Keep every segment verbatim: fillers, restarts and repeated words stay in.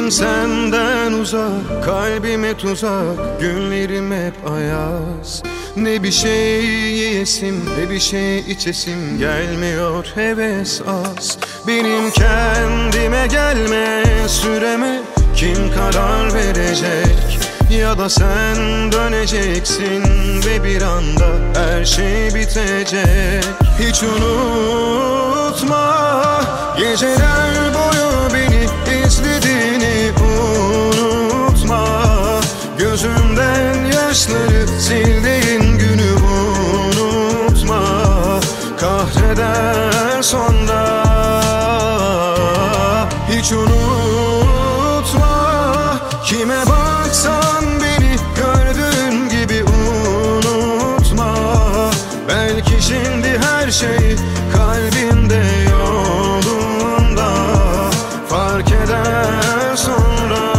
Gözlerim senden uzak, kalbime tuzak, günlerim hep ayaz. Ne bir şey yiyesim, ne bir şey içesim gelmiyor, heves az. Benim kendime gelme süreme kim karar verecek? Ya da sen döneceksin ve bir anda her şey bitecek. Hiç unutma, geceler boyu beni izlediğini unutma. Gözümden yaşları sildiğin günü unutma. Kahreder sonra. Hiç unutma, kime baksan beni gördüğün gibi unutma. Belki şimdi her şey kalbinde yolunda, fark eder sonra.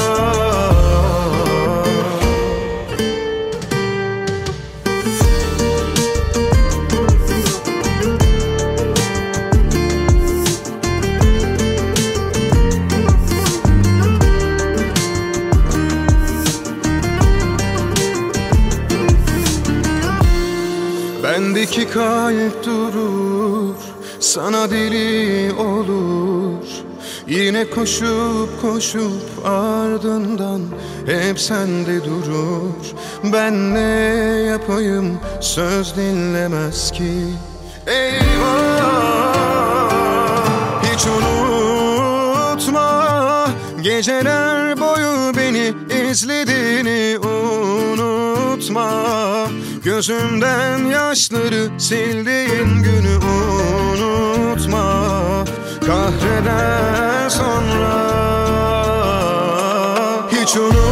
Bendeki kalp durur, sana deli olur. Yine koşup koşup ardından hep sende durur. Ben ne yapayım, söz dinlemez ki. Eyvah, hiç unutma, geceler boyu beni izlediğini unutma. Gözümden yaşları sildiğin günü unutma. Kahreder sonra. Hiç unutma.